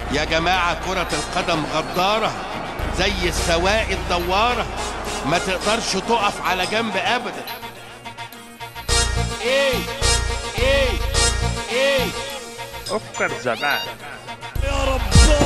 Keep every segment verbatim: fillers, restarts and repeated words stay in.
يا جماعة كرة القدم غدارة زي السواقي الدوارة، ما تقدرش تقف على جنب ابدا. ايه ايه ايه افكر زمان. يا رب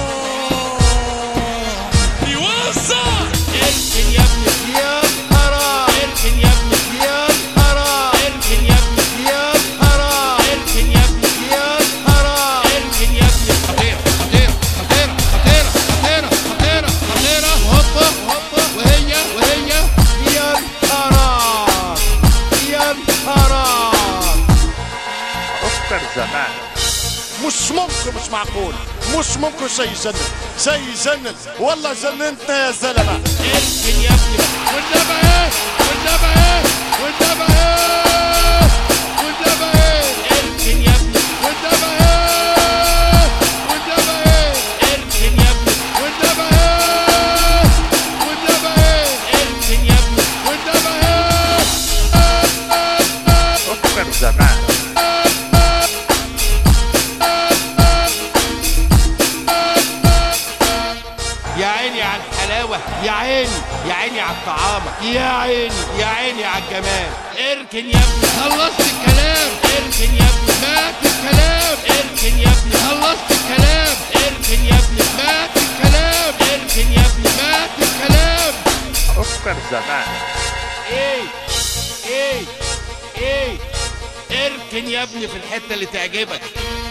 يوسع. اركن يا ابني يا حرام، اركن يا ابني يا حرام، اركن يا ابني يا حرام، اركن يا ابني يا حرام، اركن يا ابني. خطيرة خطيرة خطيرة خطيرة خطيرة خطيرة خطيرة، هوبا هوبا، وهي وهي يا حرام يا حرام. افكر زمان. مش ممكن، مش معقول، مش ممكن شيء يجنن، شيء يجنن، والله جننتنا يا زلمه. اركن يا ابني والنبي ايه والنبي ايه والنبي ايه والنبي ايه، اركن يا ابني والنبي ايه والنبي ايه، اركن يا ابني والنبي ايه والنبي ايه، اركن يا ابني والنبي ايه. افكر زمان. يا عيني على الحلاوة، يا عيني يا عيني على الطعامة، يا عيني يا عيني على الجمال. اركن يا ابني، خلصت الكلام. اركن يا ابني، مات الكلام. اركن يا ابني، خلصت الكلام. اركن يا ابني، مات الكلام. اركن يا ابني، مات الكلام. افكر زمان. ايه ايه ايه اركن يا ابني في الحتة اللي تعجبك.